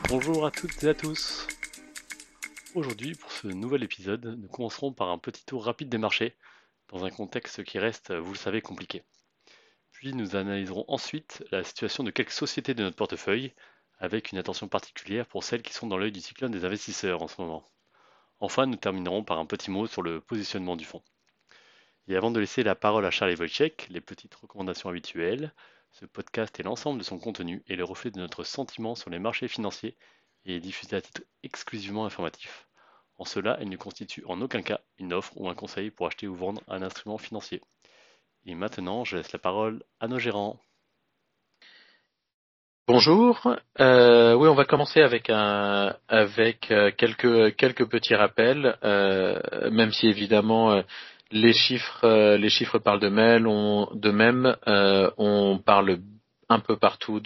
Bonjour à toutes et à tous. Aujourd'hui, pour ce nouvel épisode, nous commencerons par un petit tour rapide des marchés, dans un contexte qui reste, vous le savez, compliqué. Puis nous analyserons ensuite la situation de quelques sociétés de notre portefeuille, avec une attention particulière pour celles qui sont dans l'œil du cyclone des investisseurs en ce moment. Enfin, nous terminerons par un petit mot sur le positionnement du fonds. Et avant de laisser la parole à Charles Wojciech, les petites recommandations habituelles. Ce podcast et l'ensemble de son contenu est le reflet de notre sentiment sur les marchés financiers et est diffusé à titre exclusivement informatif. En cela, elle ne constitue en aucun cas une offre ou un conseil pour acheter ou vendre un instrument financier. Et maintenant, je laisse la parole à nos gérants. Bonjour. Oui, on va commencer avec quelques petits rappels, même si évidemment les chiffres parlent d'eux-mêmes. On parle un peu partout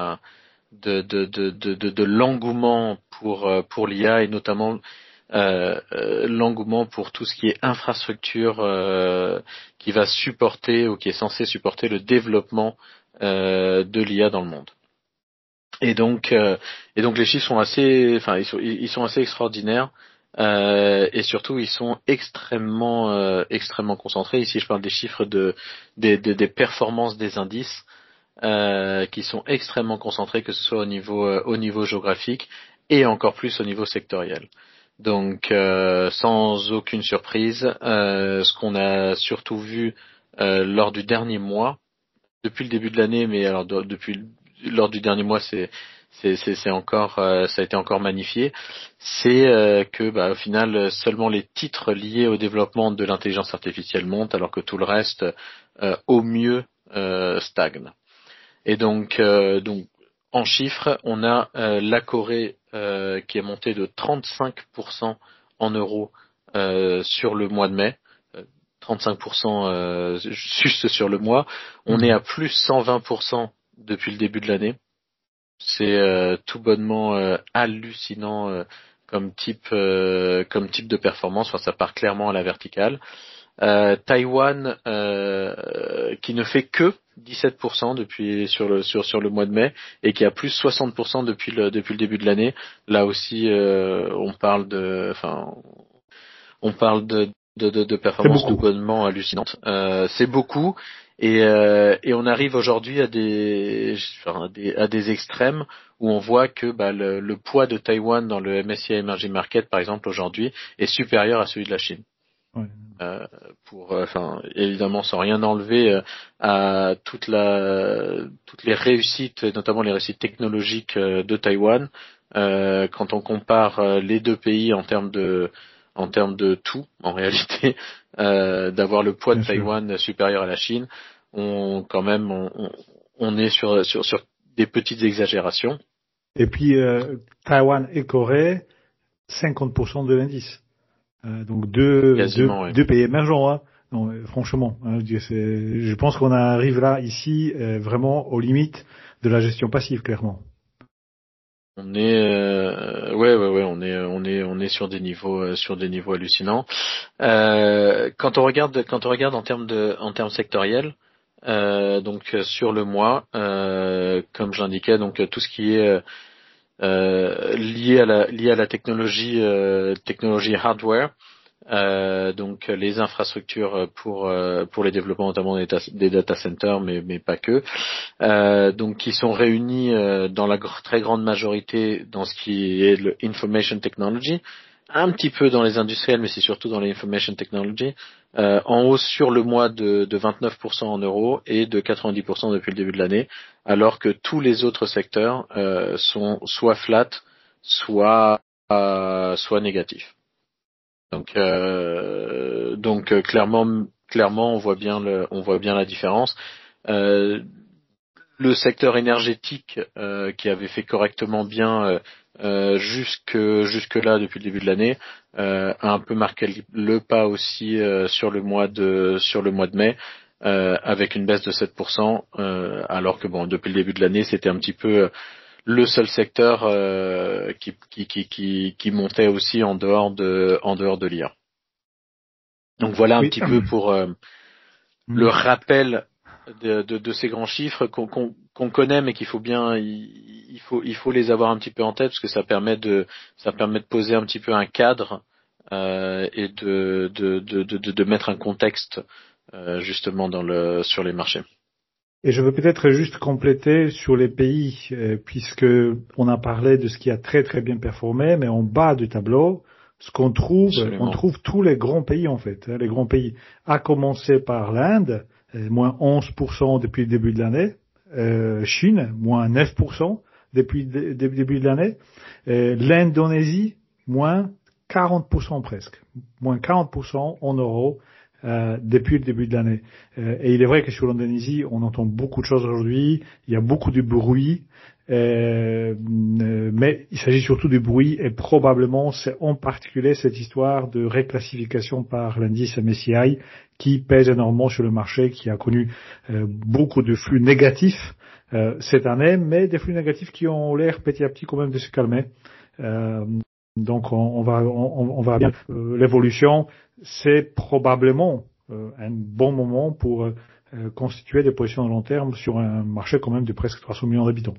de l'engouement pour l'IA et notamment l'engouement pour tout ce qui est infrastructure qui va supporter ou qui est censé supporter le développement de l'IA dans le monde. Et donc les chiffres sont ils sont assez extraordinaires et surtout ils sont extrêmement concentrés. Ici, je parle des chiffres des performances des indices qui sont extrêmement concentrés, que ce soit au niveau géographique et encore plus au niveau sectoriel. Donc sans aucune surprise, ce qu'on a surtout vu lors du dernier mois, depuis le début de l'année, mais alors lors du dernier mois, c'est encore ça a été encore magnifié. C'est que au final seulement les titres liés au développement de l'intelligence artificielle montent, alors que tout le reste au mieux stagne. Et donc en chiffres, on a la Corée qui est montée de 35% en euros sur le mois de mai. 35% juste sur le mois. On est à plus 120% depuis le début de l'année. C'est tout bonnement hallucinant comme type de performance. Enfin, ça part clairement à la verticale. Taïwan qui ne fait que 17% depuis sur le mois de mai et qui a plus 60% depuis le début de l'année. Là aussi, on parle de C'est performances tout beaucoup. bonnement hallucinantes. C'est beaucoup et on arrive aujourd'hui à des extrêmes où on voit que le poids de Taïwan dans le MSCI Emerging Market, par exemple, aujourd'hui, est supérieur à celui de la Chine. Ouais. Évidemment sans rien enlever à toutes les réussites, notamment les réussites technologiques de Taïwan. Quand on compare les deux pays en termes de tout, en réalité, d'avoir le poids de Bien sûr. Taïwan supérieur à la Chine, on est sur des petites exagérations. Et puis, Taïwan et Corée, 50% de l'indice. Donc Quasiment, oui. deux pays émergents. Hein. Non, franchement, hein, je pense qu'on arrive là, ici, vraiment aux limites de la gestion passive, clairement. On est on est sur des niveaux hallucinants. Quand on regarde en termes sectoriels, donc sur le mois, comme j'indiquais, donc tout ce qui est lié à la technologie hardware, donc les infrastructures pour les développements notamment des data centers, mais pas que, donc qui sont réunis dans la très grande majorité dans ce qui est le information technology, un petit peu dans les industriels, mais c'est surtout dans les information technology, en hausse sur le mois de 29% en euros et de 90% depuis le début de l'année, alors que tous les autres secteurs sont soit flat, soit négatifs. Donc clairement, on voit bien la différence. Le secteur énergétique qui avait fait correctement bien jusque là depuis le début de l'année a un peu marqué le pas aussi sur le mois de mai avec une baisse de 7%, alors que depuis le début de l'année c'était un petit peu le seul secteur qui montait aussi en dehors de l'IA. Donc voilà un Oui. petit peu pour le rappel de ces grands chiffres qu'on connaît, mais qu'il faut bien, il faut les avoir un petit peu en tête, parce que ça permet de poser un petit peu un cadre et de mettre un contexte justement sur les marchés. Et je veux peut-être juste compléter sur les pays, puisque on a parlé de ce qui a très très bien performé, mais en bas du tableau, ce qu'on trouve, Absolument. on trouve tous les grands pays en fait. Les grands pays, à commencer par l'Inde, moins 11% depuis le début de l'année, Chine, moins 9% depuis le début de l'année, l'Indonésie, moins 40% presque, moins 40% en euros. Depuis le début de l'année. Et il est vrai que sur l'Indonésie, on entend beaucoup de choses aujourd'hui, il y a beaucoup de bruit, mais il s'agit surtout de bruit et probablement c'est en particulier cette histoire de réclassification par l'indice MSCI qui pèse énormément sur le marché, qui a connu beaucoup de flux négatifs cette année, mais des flux négatifs qui ont l'air petit à petit quand même de se calmer. Donc on va bien l'évolution, c'est probablement un bon moment pour constituer des positions de long terme sur un marché quand même de presque 300 millions d'habitants.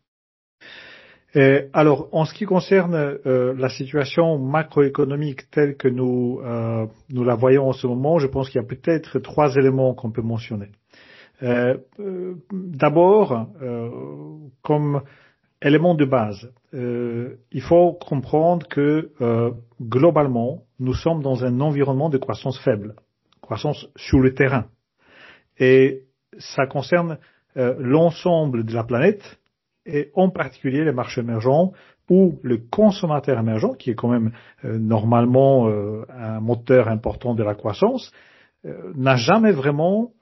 Alors en ce qui concerne la situation macroéconomique telle que nous la voyons en ce moment, je pense qu'il y a peut-être 3 éléments qu'on peut mentionner. D'abord, comme élément de base, il faut comprendre que globalement, nous sommes dans un environnement de croissance faible, croissance sur le terrain. Et ça concerne l'ensemble de la planète, et en particulier les marchés émergents, où le consommateur émergent, qui est quand même normalement un moteur important de la croissance, n'a jamais vraiment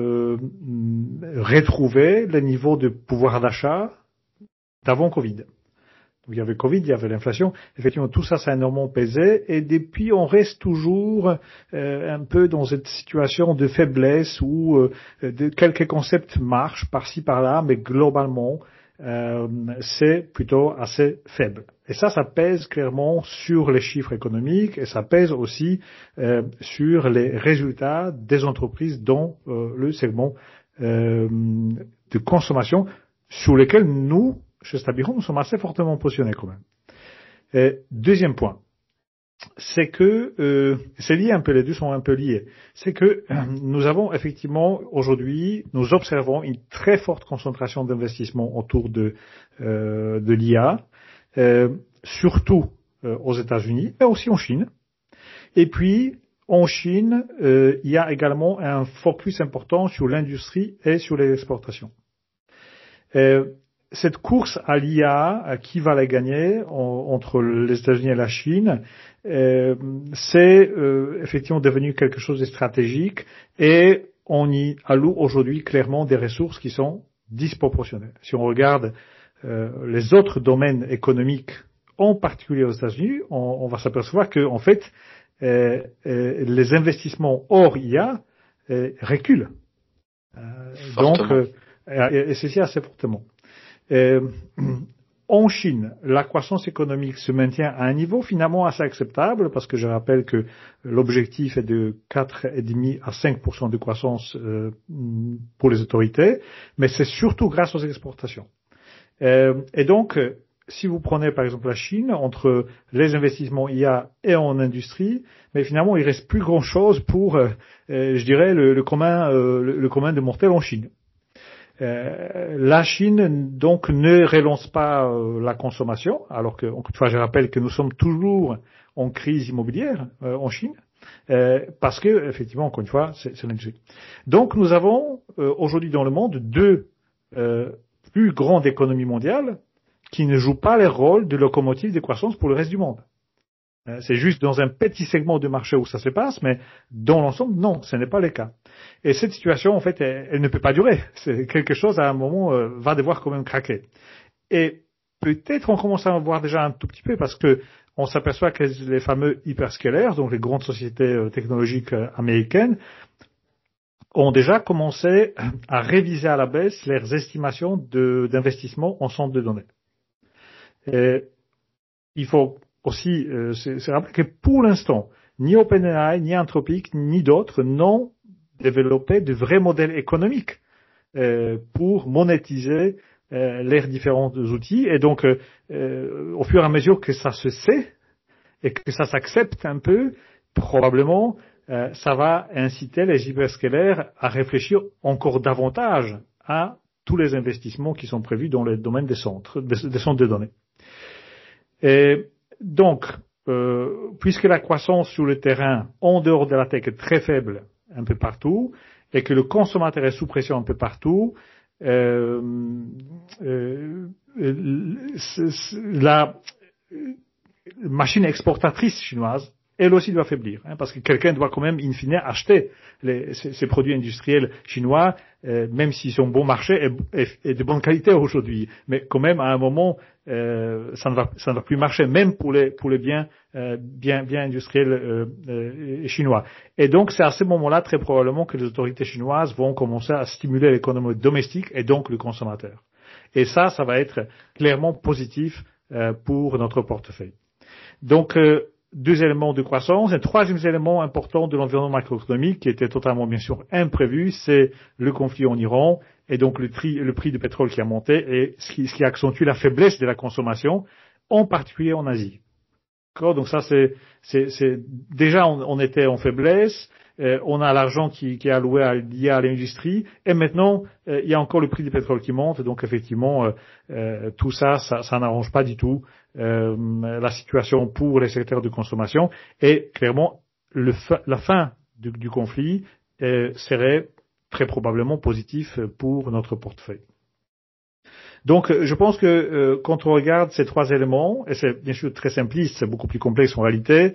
retrouvé les niveaux de pouvoir d'achat d'avant Covid. Donc, il y avait Covid, il y avait l'inflation. Effectivement, tout ça, ça a énormément pesé. Et depuis, on reste toujours un peu dans cette situation de faiblesse où quelques concepts marchent par-ci, par-là, mais globalement, c'est plutôt assez faible. Et ça pèse clairement sur les chiffres économiques et ça pèse aussi sur les résultats des entreprises dans le segment de consommation sur lesquels nous, chez Stabilo, nous sommes assez fortement positionnés quand même. Deuxième point, c'est que c'est lié un peu, les deux sont un peu liés. C'est que nous avons effectivement aujourd'hui, nous observons une très forte concentration d'investissement autour de l'IA, surtout aux États-Unis, mais aussi en Chine. Et puis en Chine, il y a également un focus important sur l'industrie et sur les exportations. Cette course à l'IA, qui va la gagner entre les États-Unis et la Chine, c'est effectivement devenu quelque chose de stratégique et on y alloue aujourd'hui clairement des ressources qui sont disproportionnées. Si on regarde les autres domaines économiques, en particulier aux États-Unis, on va s'apercevoir que en fait les investissements hors IA reculent. Donc, et ceci assez fortement. En Chine, la croissance économique se maintient à un niveau finalement assez acceptable parce que je rappelle que l'objectif est de 4,5 à 5% de croissance pour les autorités, mais c'est surtout grâce aux exportations. Et donc, si vous prenez par exemple la Chine, entre les investissements IA et en industrie, mais finalement il reste plus grand chose pour, je dirais, le commun de mortel en Chine. La Chine donc ne relance pas la consommation, alors que encore une fois je rappelle que nous sommes toujours en crise immobilière en Chine, parce que effectivement encore une fois c'est l'industrie. Donc nous avons aujourd'hui dans le monde deux plus grandes économies mondiales qui ne jouent pas les rôles de locomotive de croissance pour le reste du monde. C'est juste dans un petit segment de marché où ça se passe, mais dans l'ensemble, non, ce n'est pas le cas. Et cette situation, en fait, elle ne peut pas durer. C'est quelque chose, à un moment, va devoir quand même craquer. Et peut-être on commence à en voir déjà un tout petit peu parce que on s'aperçoit que les fameux hyperscalers, donc les grandes sociétés technologiques américaines, ont déjà commencé à réviser à la baisse leurs estimations d'investissement en centres de données. Et il faut aussi c'est rappeler que pour l'instant, ni OpenAI, ni Anthropic, ni d'autres n'ont développé de vrais modèles économiques pour monétiser leurs différents outils. Et donc, au fur et à mesure que ça se sait et que ça s'accepte un peu, probablement, ça va inciter les hyperscalaires à réfléchir encore davantage à tous les investissements qui sont prévus dans le domaine des centres de données. Et donc, puisque la croissance sur le terrain en dehors de la tech est très faible un peu partout et que le consommateur est sous pression un peu partout, la machine exportatrice chinoise, elle aussi doit faiblir, parce que quelqu'un doit quand même, in fine, acheter ces produits industriels chinois, même s'ils sont bon marché et de bonne qualité aujourd'hui. Mais quand même, à un moment, ça ne va plus marcher, même pour les biens industriels chinois. Et donc, c'est à ce moment-là, très probablement, que les autorités chinoises vont commencer à stimuler l'économie domestique et donc le consommateur. Et ça va être clairement positif pour notre portefeuille. Donc, deux éléments de croissance. Un troisième élément important de l'environnement macroéconomique qui était totalement, bien sûr, imprévu, c'est le conflit en Iran et donc le prix du pétrole qui a monté et ce qui accentue la faiblesse de la consommation, en particulier en Asie. D'accord? Donc ça, c'est déjà on était en faiblesse. On a l'argent qui est alloué lié à l'industrie et maintenant il y a encore le prix du pétrole qui monte, donc effectivement tout ça n'arrange pas du tout la situation pour les secteurs de consommation et clairement la fin du conflit serait très probablement positif pour notre portefeuille. Donc, je pense que quand on regarde ces trois éléments, et c'est bien sûr très simpliste, c'est beaucoup plus complexe en réalité,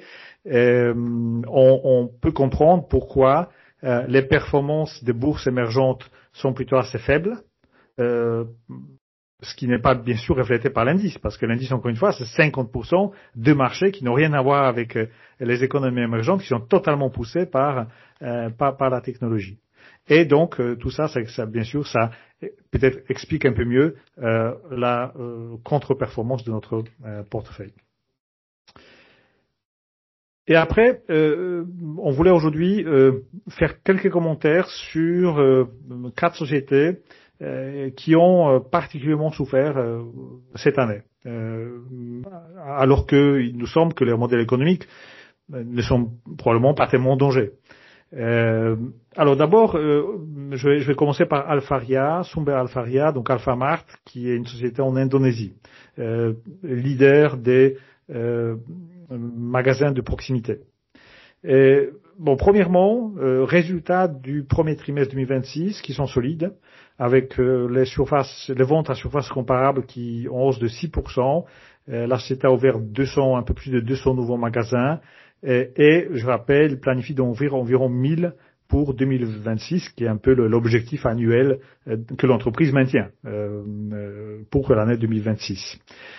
on peut comprendre pourquoi les performances des bourses émergentes sont plutôt assez faibles, ce qui n'est pas bien sûr reflété par l'indice, parce que l'indice, encore une fois, c'est 50% de marchés qui n'ont rien à voir avec les économies émergentes, qui sont totalement poussées par la technologie. Et donc tout ça, bien sûr, ça peut-être explique un peu mieux la contre-performance de notre portefeuille. Et après, on voulait aujourd'hui faire quelques commentaires sur 4 sociétés qui ont particulièrement souffert cette année, alors qu'il nous semble que leurs modèles économiques ne sont probablement pas tellement en danger. Alors d'abord, je vais commencer par Alfaria, Sumber Alfaria, donc Alfamart, qui est une société en Indonésie, leader des magasins de proximité. Premièrement, résultats du premier trimestre 2026 qui sont solides, avec les ventes à surface comparable qui ont hausse de 6%. La société a ouvert un peu plus de 200 nouveaux magasins. Et je rappelle, il planifie d'ouvrir environ 1000 pour 2026, qui est un peu l'objectif annuel que l'entreprise maintient pour l'année 2026.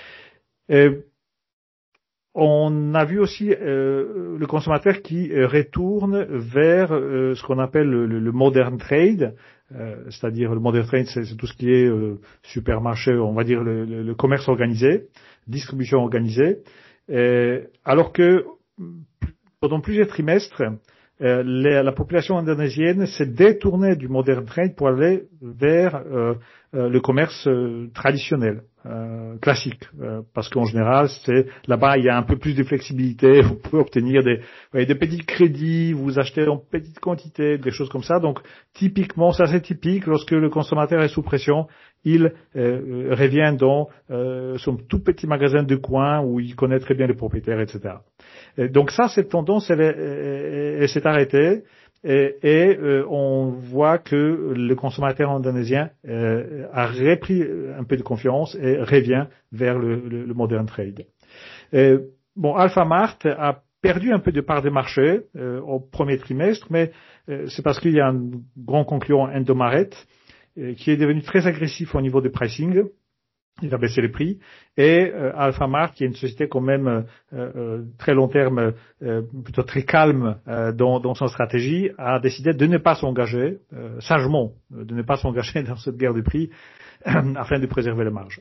On a vu aussi le consommateur qui retourne vers ce qu'on appelle le modern trade, c'est-à-dire le modern trade, c'est tout ce qui est supermarché, on va dire le commerce organisé, distribution organisée, alors que pendant plusieurs trimestres, la population indonésienne s'est détournée du modern trade pour aller vers le commerce traditionnel, classique, parce qu'en général, là-bas, il y a un peu plus de flexibilité. Vous pouvez obtenir des petits crédits, vous achetez en petite quantité, des choses comme ça. Donc, typiquement, ça c'est typique lorsque le consommateur est sous pression, il revient dans son tout petit magasin de coin où il connaît très bien les propriétaires, etc. Donc ça, cette tendance, elle s'est arrêtée et on voit que le consommateur indonésien a repris un peu de confiance et revient vers le modern trade. Alfamart a perdu un peu de part de marché au premier trimestre, mais c'est parce qu'il y a un grand concurrent, Indomaret, qui est devenu très agressif au niveau du pricing. Il a baissé les prix. Et Alfamart, qui est une société quand même très long terme, plutôt très calme dans son stratégie, a décidé de ne pas s'engager, sagement, de ne pas s'engager dans cette guerre de prix afin de préserver les marges.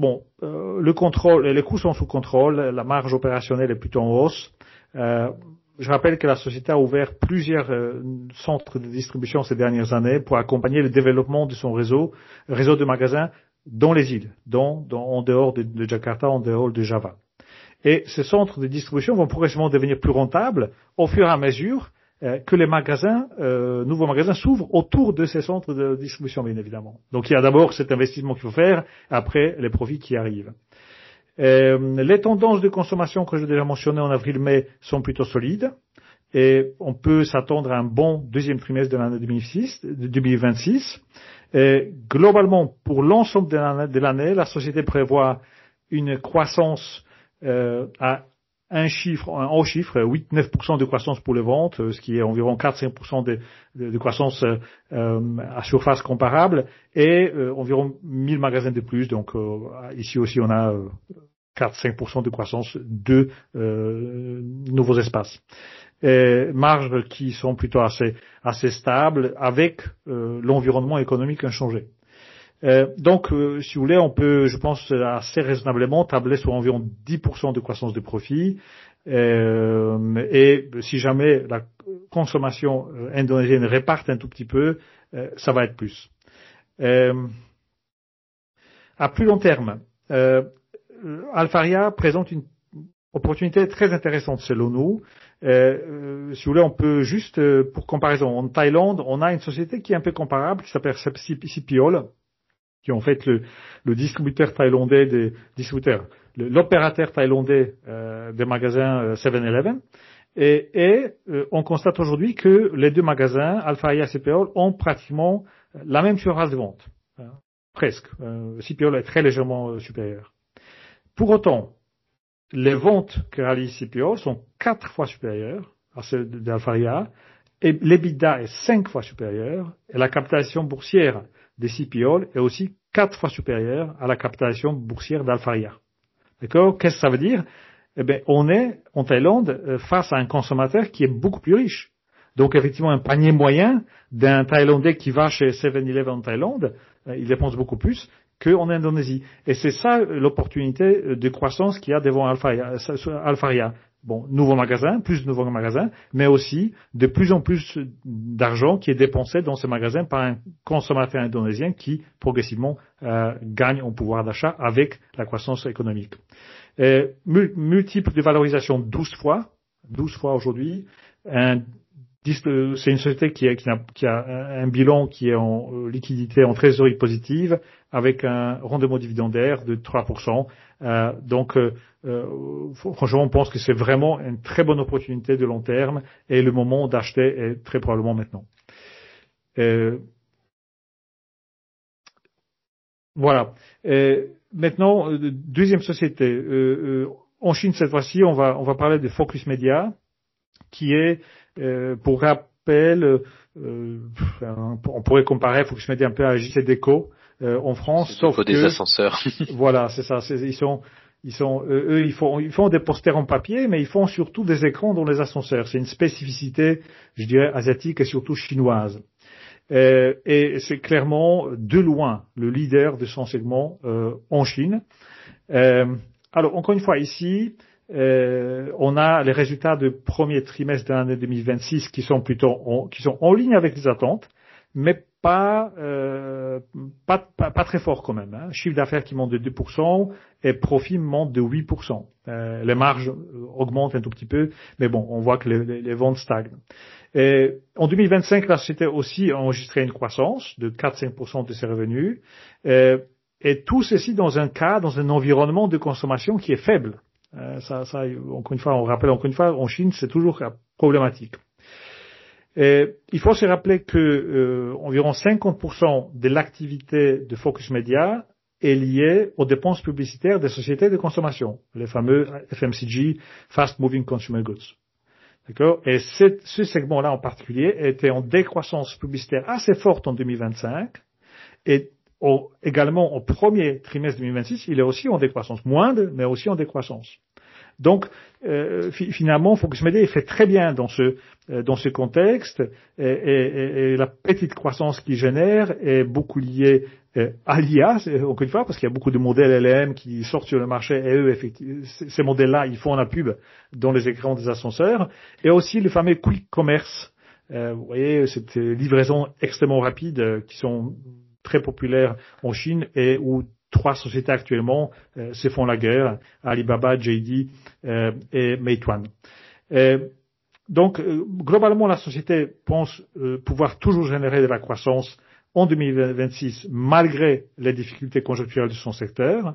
Les coûts sont sous contrôle, la marge opérationnelle est plutôt en hausse. je rappelle que la société a ouvert plusieurs centres de distribution ces dernières années pour accompagner le développement de son réseau de magasins dans les îles, en dehors de Jakarta, en dehors de Java. Et ces centres de distribution vont progressivement devenir plus rentables au fur et à mesure que les nouveaux magasins s'ouvrent autour de ces centres de distribution, bien évidemment. Donc il y a d'abord cet investissement qu'il faut faire, après les profits qui arrivent. Les tendances de consommation que j'ai déjà mentionnées en avril-mai sont plutôt solides et on peut s'attendre à un bon deuxième trimestre de l'année 2026. Et globalement, pour l'ensemble de l'année, la société prévoit une croissance à un haut chiffre, 8-9% de croissance pour les ventes, ce qui est environ 4-5% de croissance à surface comparable, et environ 1000 magasins de plus. Donc ici aussi, on a 4-5% de croissance de nouveaux espaces. Et marges qui sont plutôt assez stables, avec l'environnement économique inchangé. Donc, si vous voulez, on peut, je pense, assez raisonnablement tabler sur environ 10% de croissance de profit. Et si jamais la consommation indonésienne réparte un tout petit peu, ça va être plus. À plus long terme, Alfaria présente une opportunité très intéressante selon nous. Si vous voulez, on peut juste, pour comparaison, en Thaïlande, on a une société qui est un peu comparable, qui s'appelle CPOL, qui est en fait le distributeur thaïlandais l'opérateur thaïlandais des magasins 7-Eleven. Et on constate aujourd'hui que les deux magasins, Alfaria et CPOL, ont pratiquement la même surface de vente. Presque. CPOL est très légèrement supérieur. Pour autant, les ventes que réalise CPOL sont 4 fois supérieures à celles d'Alfaria, et l'EBITDA est 5 fois supérieur, et la capitalisation boursière des CPOL est aussi 4 fois supérieure à la capitalisation boursière d'Alfaria. D'accord? Qu'est-ce que ça veut dire? Eh bien, on est, en Thaïlande, face à un consommateur qui est beaucoup plus riche. Donc, effectivement, un panier moyen d'un Thaïlandais qui va chez 7-Eleven en Thaïlande, il dépense beaucoup plus qu'en Indonésie. Et c'est ça l'opportunité de croissance qu'il y a devant Alfaria. Bon, nouveaux magasins, plus de nouveaux magasins, mais aussi de plus en plus d'argent qui est dépensé dans ces magasins par un consommateur indonésien qui, progressivement, gagne en pouvoir d'achat avec la croissance économique. Multiple de valorisation 12 fois aujourd'hui. C'est une société qui a un bilan qui est en liquidité, en trésorerie positive, avec un rendement dividendaire de 3%. Donc, franchement, on pense que c'est vraiment une très bonne opportunité de long terme et le moment d'acheter est très probablement maintenant. Voilà. Maintenant, deuxième société. En Chine, cette fois-ci, on va parler de Focus Media, qui est, pour rappel, on pourrait comparer Focus Media un peu à JC Deco en France, sauf que des ascenseurs. Voilà, c'est ça. Ils font des posters en papier, mais ils font surtout des écrans dans les ascenseurs. C'est une spécificité, je dirais, asiatique et surtout chinoise. Et c'est clairement de loin le leader de son segment en Chine. Alors, encore une fois, ici, on a les résultats du premier trimestre de l'année 2026 qui sont en ligne avec les attentes, mais pas très fort quand même. Hein. Chiffre d'affaires qui monte de 2% et profit monte de 8%. Les marges augmentent un tout petit peu, mais bon, on voit que les ventes stagnent. Et en 2025, la société aussi a enregistré une croissance de 4-5% de ses revenus. Et tout ceci dans un environnement de consommation qui est faible. Encore une fois, on rappelle encore une fois, en Chine, c'est toujours problématique. Et il faut se rappeler que environ 50% de l'activité de Focus Media est liée aux dépenses publicitaires des sociétés de consommation, les fameux FMCG, Fast Moving Consumer Goods. D'accord? Et ce segment-là en particulier était en décroissance publicitaire assez forte en 2025 et également au premier trimestre 2026, il est aussi en décroissance, moindre, mais aussi en décroissance. Donc, finalement, Focus Media il fait très bien dans ce contexte et la petite croissance qu'il génère est beaucoup liée à l'IA, encore une fois, parce qu'il y a beaucoup de modèles LLM qui sortent sur le marché et eux, effectivement, ces modèles-là, ils font la pub dans les écrans des ascenseurs, et aussi le fameux quick commerce. Vous voyez, cette livraison extrêmement rapide qui sont très populaires en Chine et où 3 sociétés actuellement se font la guerre, Alibaba, JD et Meituan. Donc, globalement, la société pense pouvoir toujours générer de la croissance en 2026, malgré les difficultés conjoncturelles de son secteur.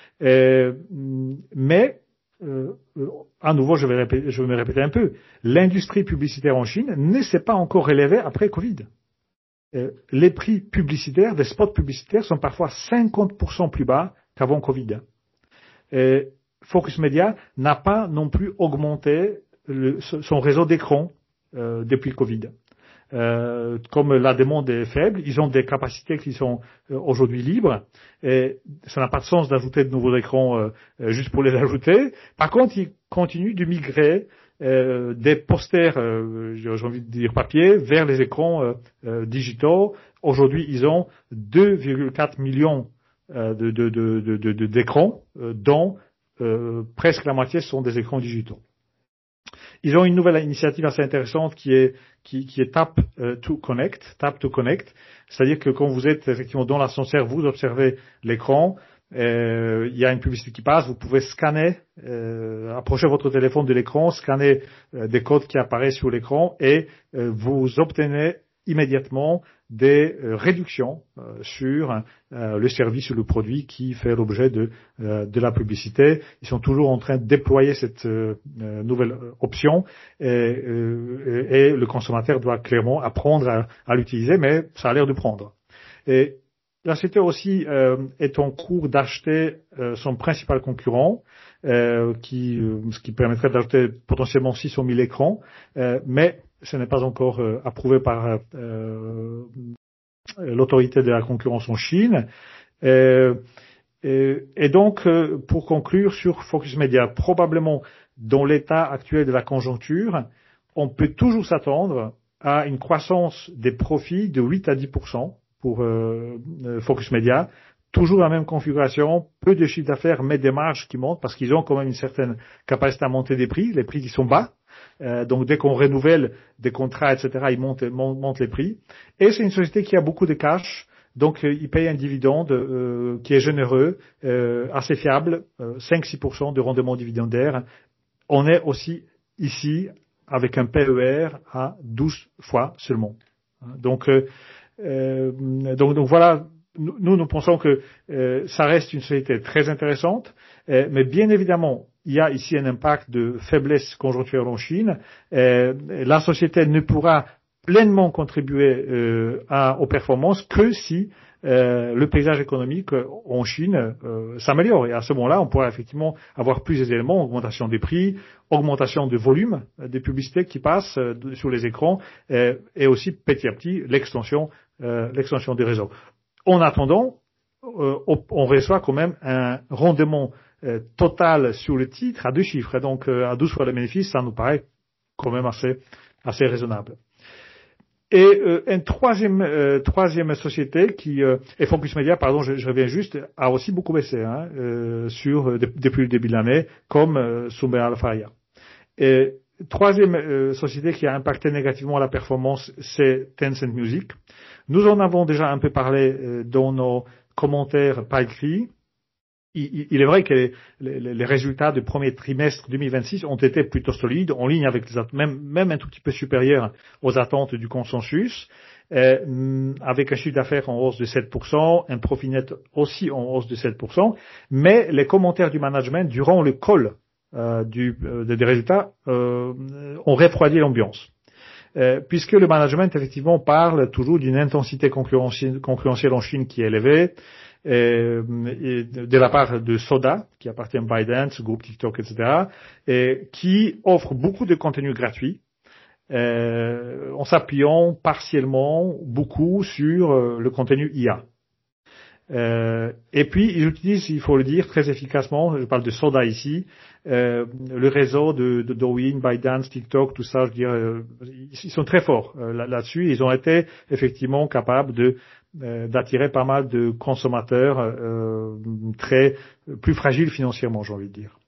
Mais, à nouveau, je vais me répéter un peu, l'industrie publicitaire en Chine ne s'est pas encore relevée après Covid. Les prix publicitaires, des spots publicitaires sont parfois 50% plus bas qu'avant Covid. Focus Media n'a pas non plus augmenté son réseau d'écran depuis Covid. Comme la demande est faible, ils ont des capacités qui sont aujourd'hui libres et ça n'a pas de sens d'ajouter de nouveaux écrans juste pour les ajouter. Par contre, ils continuent de migrer des posters, j'ai envie de dire papier, vers les écrans digitaux. Aujourd'hui, ils ont 2,4 millions d'écrans, dont presque la moitié sont des écrans digitaux. Ils ont une nouvelle initiative assez intéressante qui est Tap to Connect, c'est-à-dire que quand vous êtes effectivement dans l'ascenseur, vous observez l'écran, il y a une publicité qui passe, vous pouvez scanner, approcher votre téléphone de l'écran, scanner des codes qui apparaissent sur l'écran et vous obtenez immédiatement des réductions sur le service ou le produit qui fait l'objet de la publicité. Ils sont toujours en train de déployer cette nouvelle option et le consommateur doit clairement apprendre à l'utiliser, mais ça a l'air de prendre. Et la société aussi est en cours d'acheter son principal concurrent, ce qui permettrait d'acheter potentiellement 600 000 écrans, mais ce n'est pas encore approuvé par l'autorité de la concurrence en Chine. Et donc, pour conclure sur Focus Media, probablement dans l'état actuel de la conjoncture, on peut toujours s'attendre à une croissance des profits de 8 à 10% pour Focus Media. Toujours la même configuration, peu de chiffre d'affaires, mais des marges qui montent parce qu'ils ont quand même une certaine capacité à monter des prix, les prix qui sont bas. Donc dès qu'on renouvelle des contrats, etc., ils montent les prix. Et c'est une société qui a beaucoup de cash, donc ils payent un dividende qui est généreux, assez fiable, 5-6% de rendement dividendaire. On est aussi ici avec un PER à 12 fois seulement. Donc voilà. Nous pensons que ça reste une société très intéressante, mais bien évidemment, il y a ici un impact de faiblesse conjoncturelle en Chine. La société ne pourra pleinement contribuer aux performances que si le paysage économique en Chine s'améliore. Et à ce moment-là, on pourra effectivement avoir plus d'éléments, augmentation des prix, augmentation du volume des publicités qui passent sur les écrans, et aussi petit à petit l'extension des réseaux. En attendant, on reçoit quand même un rendement total sur le titre à 2 chiffres. Donc, à 12 fois le bénéfice, ça nous paraît quand même assez raisonnable. Et une troisième société et Focus Media, pardon, je reviens juste, a aussi beaucoup baissé depuis le début de l'année, comme Sumber Al-Faria. Et troisième société qui a impacté négativement la performance, c'est Tencent Music. Nous en avons déjà un peu parlé dans nos commentaires pas écrits. Il est vrai que les résultats du premier trimestre 2026 ont été plutôt solides, en ligne avec même un tout petit peu supérieurs aux attentes du consensus, avec un chiffre d'affaires en hausse de 7%, un profit net aussi en hausse de 7%, mais les commentaires du management durant le call des résultats ont refroidi l'ambiance. Puisque le management effectivement parle toujours d'une intensité concurrentielle en Chine qui est élevée, et de la part de Soda, qui appartient à ByteDance, groupe TikTok, etc., et qui offre beaucoup de contenu gratuit, en s'appuyant partiellement beaucoup sur le contenu IA. Et puis, ils utilisent, il faut le dire, très efficacement, je parle de Soda ici, le réseau de Douyin, ByteDance, TikTok, tout ça, je veux dire, ils sont très forts là-dessus. Ils ont été effectivement capables d'attirer pas mal de consommateurs plus fragiles financièrement, j'ai envie de dire.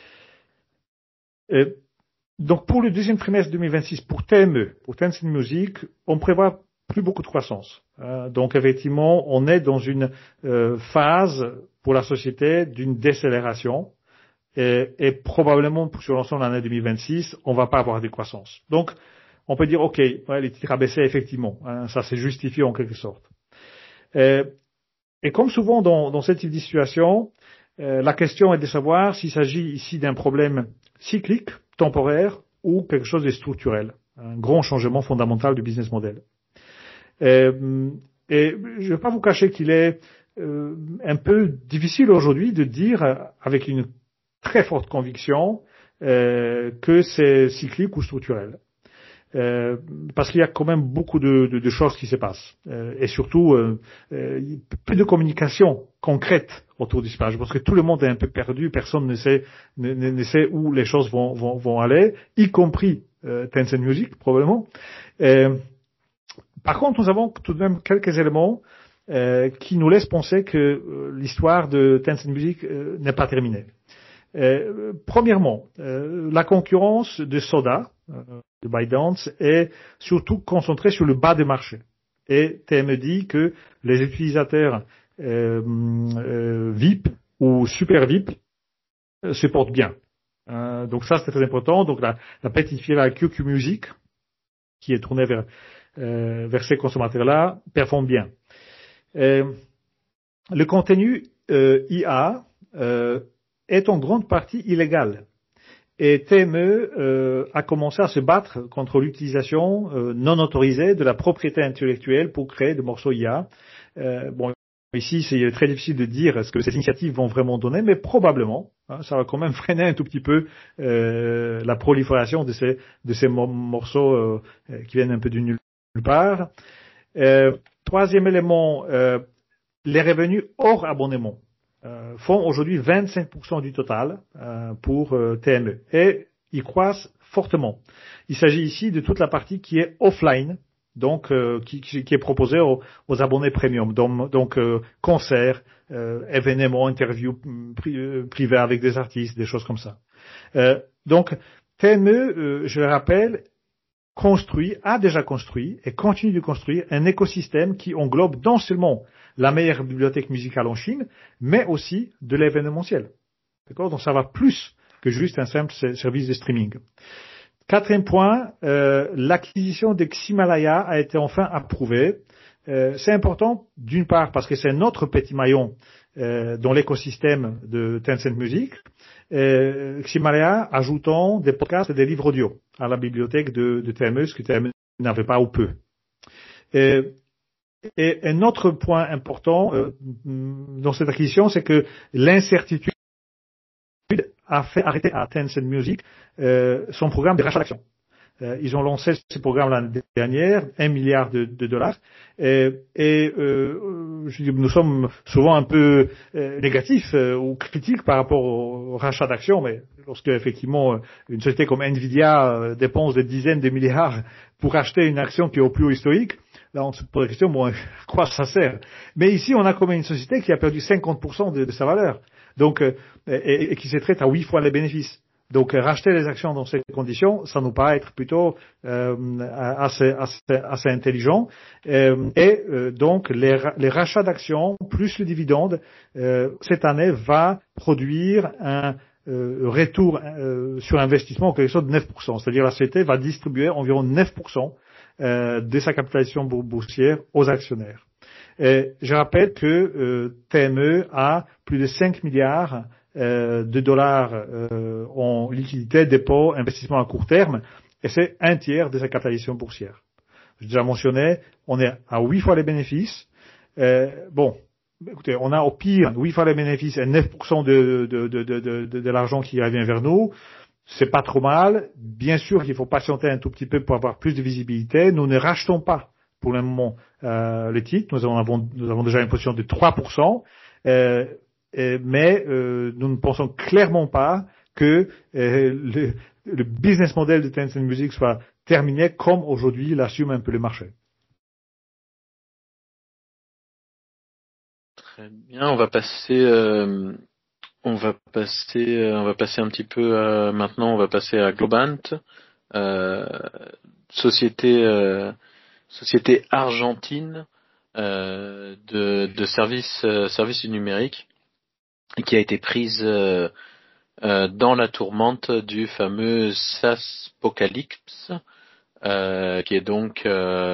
Donc pour le deuxième trimestre 2026, pour TME, pour Tencent Music, on prévoit plus beaucoup de croissance. Donc effectivement, on est dans une phase pour la société d'une décélération et probablement sur l'ensemble de l'année 2026, on va pas avoir de croissance. Donc on peut dire ok, les titres a baissé effectivement, ça s'est justifié en quelque sorte. Et comme souvent dans cette type de situation, la question est de savoir s'il s'agit ici d'un problème cyclique, temporaire ou quelque chose de structurel, un grand changement fondamental du business model. Et je ne vais pas vous cacher qu'il est un peu difficile aujourd'hui de dire avec une très forte conviction que c'est cyclique ou structurel. Parce qu'il y a quand même beaucoup de choses qui se passent. Et surtout, peu de communication concrète autour du stage. Parce que tout le monde est un peu perdu, personne ne sait où les choses vont aller, y compris Tencent Music, probablement. Par contre, nous avons tout de même quelques éléments qui nous laissent penser que l'histoire de Tencent Music n'est pas terminée. Premièrement, la concurrence de Soda, de ByteDance, est surtout concentrée sur le bas de marché. Et TME dit que les utilisateurs VIP ou super VIP se portent bien. Donc ça, c'est très important. Donc la petite filiale QQ Music, qui est tournée vers ces consommateurs-là, performe bien. Le contenu IA est en grande partie illégal. Et TME a commencé à se battre contre l'utilisation non autorisée de la propriété intellectuelle pour créer des morceaux IA. Ici, c'est très difficile de dire ce que ces initiatives vont vraiment donner, mais probablement, ça va quand même freiner un tout petit peu la prolifération de ces morceaux qui viennent un peu de nulle part. Troisième élément, les revenus hors abonnement font aujourd'hui 25% du total pour TME et ils croissent fortement. Il s'agit ici de toute la partie qui est offline, donc qui est proposée aux abonnés premium, donc concerts, événements, interviews privés avec des artistes, des choses comme ça. Donc TME, je le rappelle, a déjà construit et continue de construire un écosystème qui englobe non seulement la meilleure bibliothèque musicale en Chine, mais aussi de l'événementiel. D'accord? Donc ça va plus que juste un simple service de streaming. Quatrième point, l'acquisition de Ximalaya a été enfin approuvée. C'est important, d'une part, parce que c'est notre petit maillon dans l'écosystème de Tencent Music. Ximalaya ajoutant des podcasts et des livres audio à la bibliothèque de TME, ce que TME n'avait pas ou peu. Et un autre point important dans cette acquisition, c'est que l'incertitude a fait arrêter à Tencent Music son programme de rachat d'actions. Ils ont lancé ce programme l'année dernière, 1 milliard de dollars, nous sommes souvent un peu négatifs ou critiques par rapport au rachat d'actions, mais lorsque effectivement une société comme Nvidia dépense des dizaines de milliards pour acheter une action qui est au plus haut historique, là on se pose la question, bon, à quoi ça sert? Mais ici on a comme une société qui a perdu 50% de sa valeur, donc et qui se traite à 8 fois les bénéfices. Donc racheter les actions dans ces conditions, ça nous paraît être plutôt assez intelligent. Donc les rachats d'actions plus le dividende cette année va produire un retour sur investissement en quelque sorte de 9%. C'est-à-dire la société va distribuer environ 9% de sa capitalisation boursière aux actionnaires. Et je rappelle que TME a plus de 5 milliards de dollars en liquidité, dépôt, investissement à court terme, et c'est un tiers de sa capitalisation boursière. J'ai déjà mentionné, on est à 8 fois les bénéfices. Écoutez, on a au pire 8 fois les bénéfices et 9% de l'argent qui revient vers nous. C'est pas trop mal. Bien sûr qu'il faut patienter un tout petit peu pour avoir plus de visibilité. Nous ne rachetons pas pour le moment le titre. Nous avons déjà une position de 3%, mais nous ne pensons clairement pas que le business model de Tencent Music soit terminé comme aujourd'hui l'assume un peu le marché. Très bien, on va passer un petit peu maintenant, on va passer à Globant, société argentine de services du numérique qui a été prise dans la tourmente du fameux SaaSpocalypse, qui est donc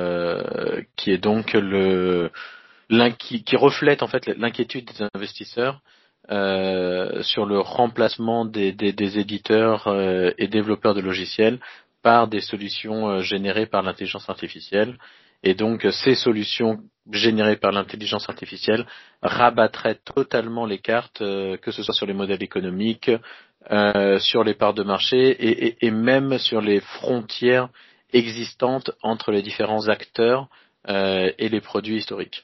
qui reflète en fait l'inquiétude des investisseurs sur le remplacement des éditeurs et développeurs de logiciels par des solutions générées par l'intelligence artificielle. Et donc ces solutions générées par l'intelligence artificielle rabattraient totalement les cartes, que ce soit sur les modèles économiques, sur les parts de marché et même sur les frontières existantes entre les différents acteurs et les produits historiques.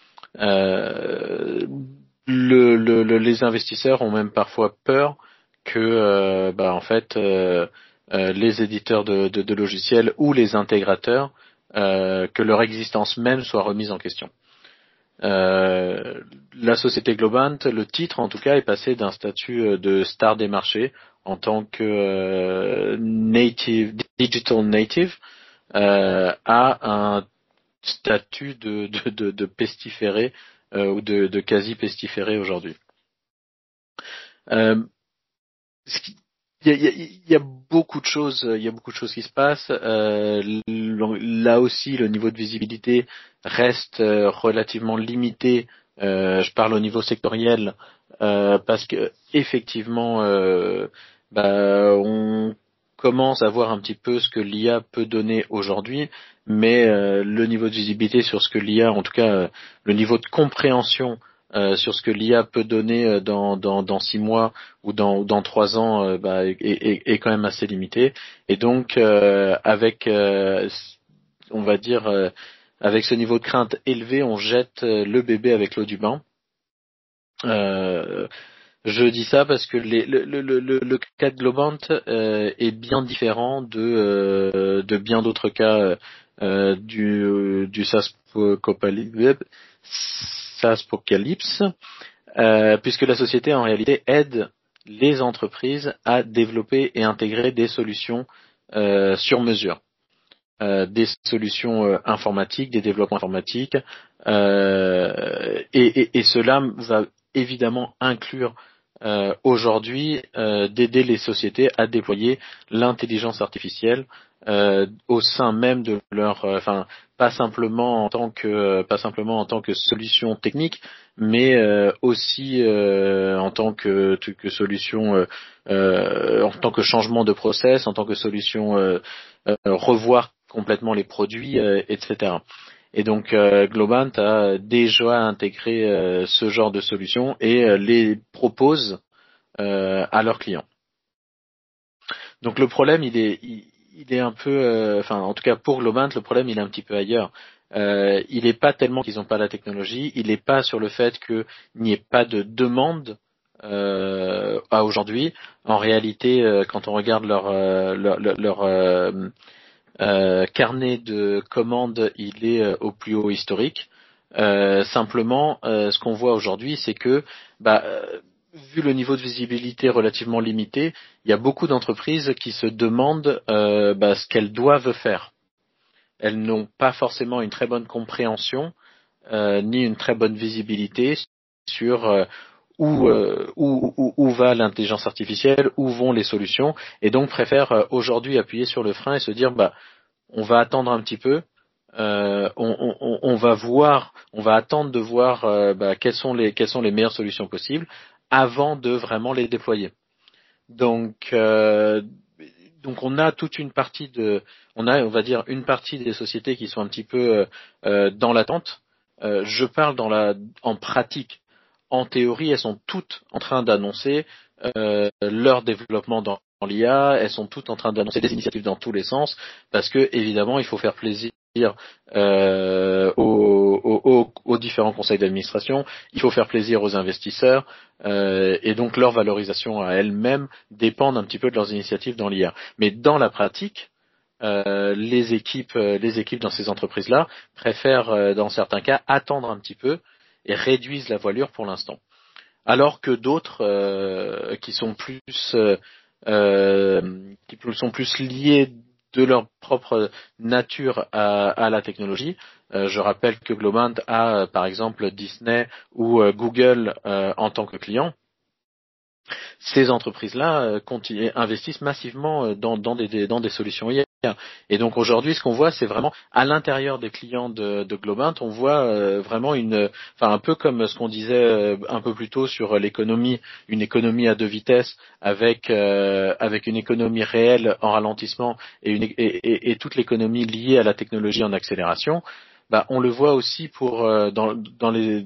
Les investisseurs ont même parfois peur que en fait les éditeurs de logiciels ou les intégrateurs que leur existence même soit remise en question. La société Globant, le titre en tout cas, est passé d'un statut de star des marchés en tant que digital native à un statut de pestiféré ou de quasi pestiféré aujourd'hui. Il y a beaucoup de choses, qui se passent. Là aussi, le niveau de visibilité reste relativement limité. Je parle au niveau sectoriel parce que effectivement, on commence à voir un petit peu ce que l'IA peut donner aujourd'hui, mais le niveau de visibilité sur ce que l'IA, en tout cas, le niveau de compréhension sur ce que l'IA peut donner dans 6 mois ou dans 3 ans est quand même assez limité. Et donc avec on va dire avec ce niveau de crainte élevé, on jette le bébé avec l'eau du bain. Je dis ça parce que le cas de Globant est bien différent de bien d'autres cas du SaaSpocalypse, puisque la société en réalité aide les entreprises à développer et intégrer des solutions sur mesure, des solutions informatiques, des développements informatiques, et cela va évidemment inclure aujourd'hui d'aider les sociétés à déployer l'intelligence artificielle au sein même de leur, pas simplement en tant que solution technique, mais aussi en tant que solution, en tant que changement de process, en tant que solution revoir complètement les produits, etc. Et donc Globant a déjà intégré ce genre de solutions et les propose à leurs clients. Donc le problème, il est un peu, en tout cas pour Globant, le problème il est un petit peu ailleurs. Il n'est pas tellement qu'ils n'ont pas la technologie, il n'est pas sur le fait qu'il n'y ait pas de demande à aujourd'hui. En réalité, quand on regarde leur carnet de commandes, il est au plus haut historique. Simplement, ce qu'on voit aujourd'hui, c'est que, vu le niveau de visibilité relativement limité, il y a beaucoup d'entreprises qui se demandent ce qu'elles doivent faire. Elles n'ont pas forcément une très bonne compréhension ni une très bonne visibilité sur où va l'intelligence artificielle, où vont les solutions, et donc préfèrent aujourd'hui appuyer sur le frein et se dire on va attendre un petit peu, on va attendre de voir quelles sont les meilleures solutions possibles avant de vraiment les déployer. Donc on a on va dire une partie des sociétés qui sont un petit peu dans l'attente. Je parle en pratique. En théorie, elles sont toutes en train d'annoncer leur développement dans l'IA, elles sont toutes en train d'annoncer des initiatives dans tous les sens, parce que évidemment, il faut faire plaisir aux différents conseils d'administration, il faut faire plaisir aux investisseurs, et donc leur valorisation à elles-mêmes dépendent un petit peu de leurs initiatives dans l'IA. Mais dans la pratique, les équipes dans ces entreprises-là préfèrent, dans certains cas, attendre un petit peu et réduisent la voilure pour l'instant. Alors que d'autres qui sont plus liés de leur propre nature à la technologie. Je rappelle que Globant a par exemple Disney ou Google en tant que client. Ces entreprises-là investissent massivement dans des solutions IA. Et donc aujourd'hui, ce qu'on voit, c'est vraiment à l'intérieur des clients de Globant, on voit vraiment un peu comme ce qu'on disait un peu plus tôt sur l'économie, une économie à deux vitesses avec une économie réelle en ralentissement et toute l'économie liée à la technologie en accélération. Bah, on le voit aussi dans les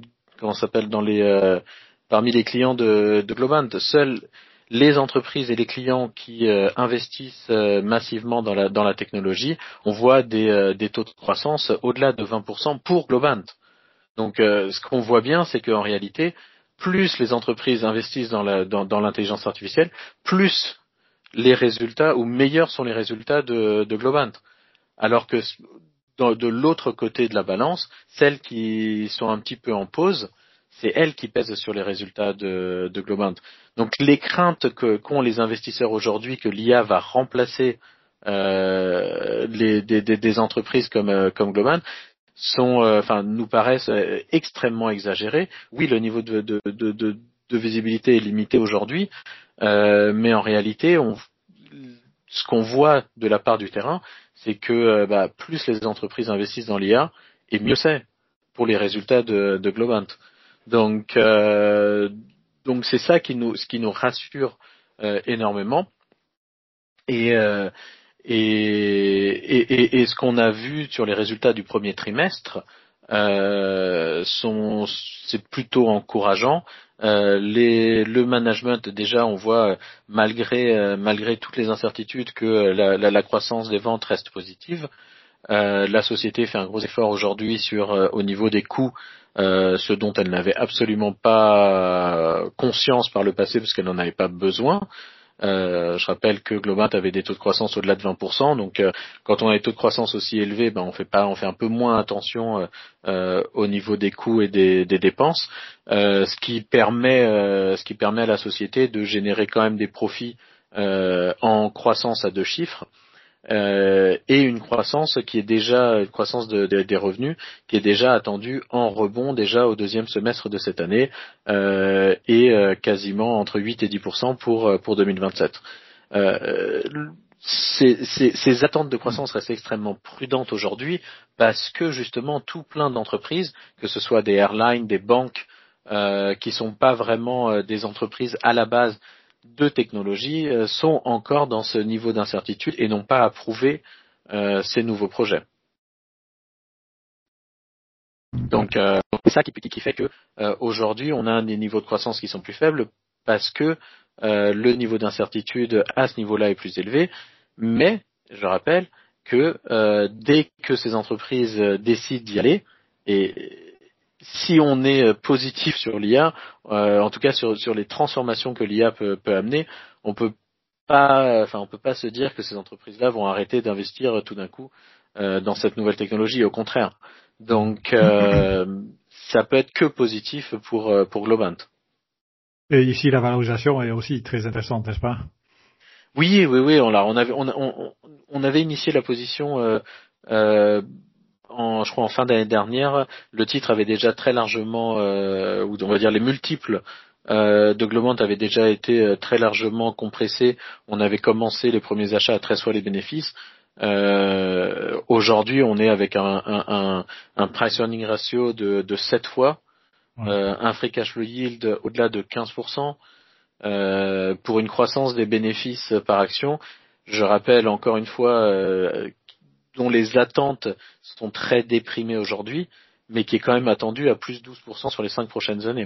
parmi les clients de Globant. Seuls les entreprises et les clients qui investissent massivement dans la technologie, on voit des taux de croissance au-delà de 20% pour Globant. Donc ce qu'on voit bien, c'est qu'en réalité, plus les entreprises investissent dans l'intelligence artificielle, plus les résultats ou meilleurs sont les résultats de Globant. Alors que de l'autre côté de la balance, celles qui sont un petit peu en pause, c'est elles qui pèsent sur les résultats de Globant. Donc les craintes qu'ont les investisseurs aujourd'hui que l'IA va remplacer des entreprises comme Globant nous paraissent extrêmement exagérées. Oui, le niveau de visibilité est limité aujourd'hui, mais en réalité, ce qu'on voit de la part du terrain, c'est que plus les entreprises investissent dans l'IA, et mieux c'est pour les résultats de Globant. Donc c'est ça ce qui nous rassure énormément. Et ce qu'on a vu sur les résultats du premier trimestre, c'est plutôt encourageant. Le management, déjà, on voit malgré toutes les incertitudes que la croissance des ventes reste positive. La société fait un gros effort aujourd'hui au niveau des coûts, ce dont elle n'avait absolument pas conscience par le passé parce qu'elle n'en avait pas besoin. Je rappelle que Globant avait des taux de croissance au-delà de 20%, donc quand on a des taux de croissance aussi élevés, on fait un peu moins attention au niveau des coûts et des dépenses, ce qui permet à la société de générer quand même des profits en croissance à deux chiffres. Et une croissance qui est déjà une croissance des revenus qui est déjà attendue en rebond déjà au deuxième semestre de cette année et quasiment entre 8 et 10% pour 2027. Ces attentes de croissance restent extrêmement prudentes aujourd'hui parce que justement tout plein d'entreprises, que ce soit des airlines, des banques, qui sont pas vraiment des entreprises à la base de technologie, sont encore dans ce niveau d'incertitude et n'ont pas approuvé ces nouveaux projets. Donc c'est ça qui fait que aujourd'hui on a des niveaux de croissance qui sont plus faibles parce que le niveau d'incertitude à ce niveau-là est plus élevé. Mais je rappelle que dès que ces entreprises décident d'y aller, et si on est positif sur l'IA, en tout cas sur les transformations que l'IA peut amener, on peut pas se dire que ces entreprises-là vont arrêter d'investir tout d'un coup dans cette nouvelle technologie. Au contraire. Donc ça peut être que positif pour Globant. Et ici, la valorisation est aussi très intéressante, n'est-ce pas? Oui. On avait initié la position. Je crois en fin d'année dernière, le titre avait déjà très largement, ou on va dire les multiples de Globant avaient déjà été très largement compressés. On avait commencé les premiers achats à 13 fois les bénéfices. Aujourd'hui, on est avec un price earning ratio de 7 fois, un free cash flow yield au-delà de 15%, pour une croissance des bénéfices par action. Je rappelle encore une fois dont les attentes sont très déprimées aujourd'hui, mais qui est quand même attendu à plus 12% sur les 5 prochaines années,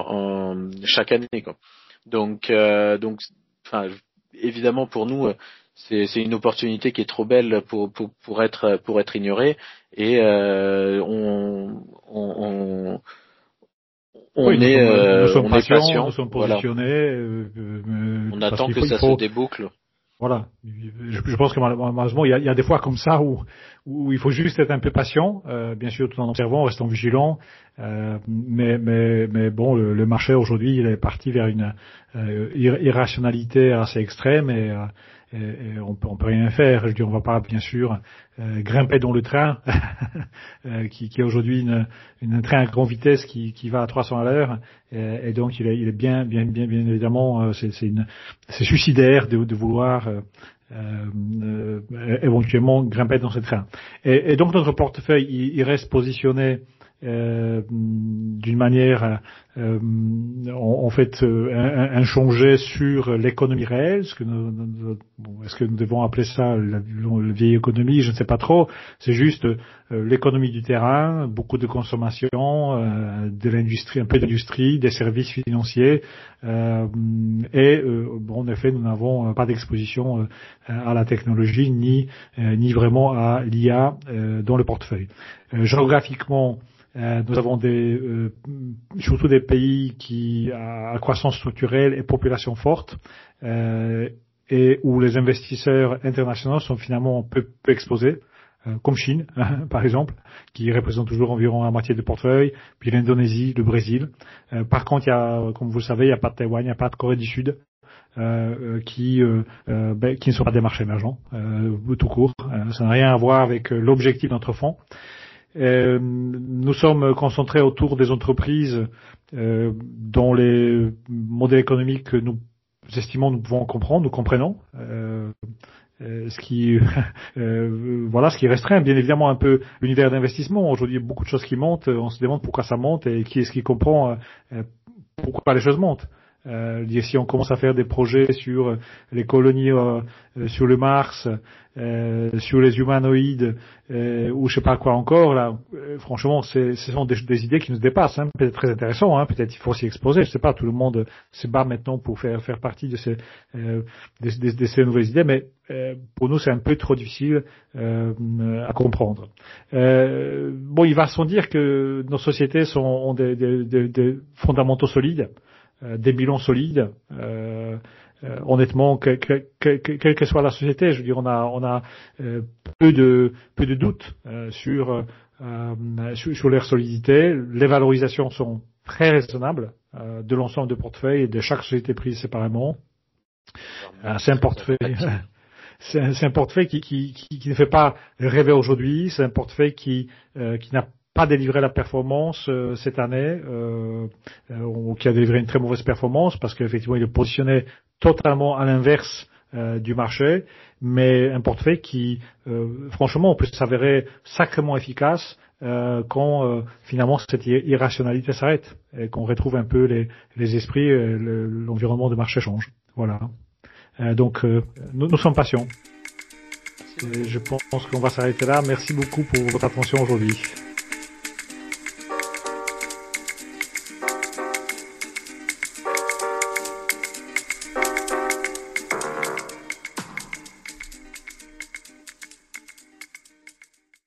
en chaque année, quoi. Donc, évidemment pour nous, c'est une opportunité qui est trop belle pour être ignorée, et nous sommes on est patients, patient, nous sommes voilà. positionnés. On attend que ça se déboucle. Voilà. Je pense que malheureusement, il y a des fois comme ça où il faut juste être un peu patient, bien sûr, tout en observant, en restant vigilant. Mais bon, le marché aujourd'hui, il est parti vers une irrationalité assez extrême, et on peut rien faire. Je veux dire, on va pas, bien sûr, grimper dans le train qui est aujourd'hui une train à grande vitesse qui va à 300 à l'heure, et donc il est bien évidemment, c'est suicidaire de vouloir éventuellement grimper dans ce train. Et donc notre portefeuille, il reste positionné d'une manière en fait inchangée sur l'économie réelle, est-ce que nous devons appeler ça la vieille économie, je ne sais pas trop. C'est juste l'économie du terrain, beaucoup de consommation, de l'industrie, un peu d'industrie, des services financiers, et en effet nous n'avons pas d'exposition à la technologie ni vraiment à l'IA dans le portefeuille. Géographiquement, nous avons surtout des pays qui à croissance structurelle et population forte, et où les investisseurs internationaux sont finalement peu exposés, comme Chine, par exemple, qui représente toujours environ la moitié du portefeuille, puis l'Indonésie, le Brésil. Par contre, comme vous le savez, il n'y a pas de Taïwan, il n'y a pas de Corée du Sud, qui ne sont pas des marchés émergents, tout court. Ça n'a rien à voir avec l'objectif de notre fonds. Nous sommes concentrés autour des entreprises dont les modèles économiques que nous estimons nous pouvons comprendre, nous comprenons, ce qui restreint bien évidemment un peu l'univers d'investissement. Aujourd'hui, il y a beaucoup de choses qui montent, on se demande pourquoi ça monte et qui est-ce qui comprend pourquoi les choses montent. Si on commence à faire des projets sur les colonies sur le Mars, sur les humanoïdes, ou je sais pas quoi encore, là, franchement, ce sont des idées qui nous dépassent, hein, peut-être très intéressant, hein, peut-être il faut s'y exposer, je sais pas, tout le monde se bat maintenant pour faire partie de ces nouvelles idées, mais pour nous c'est un peu trop difficile à comprendre. Il va sans dire que nos sociétés ont des fondamentaux solides, des bilans solides. Honnêtement, quelle que soit la société, je veux dire, on a peu de doutes sur leur solidité. Les valorisations sont très raisonnables de l'ensemble de portefeuilles et de chaque société prise séparément. C'est un portefeuille. C'est un portefeuille qui ne fait pas rêver aujourd'hui. C'est un portefeuille qui n'a pas délivré la performance cette année, ou qui a délivré une très mauvaise performance parce qu'effectivement il est positionné totalement à l'inverse du marché, mais un portefeuille qui franchement peut s'avérer sacrément efficace quand finalement cette irrationalité s'arrête et qu'on retrouve un peu les esprits, l'environnement de marché change. Voilà. Donc nous sommes patients. Et je pense qu'on va s'arrêter là. Merci beaucoup pour votre attention aujourd'hui.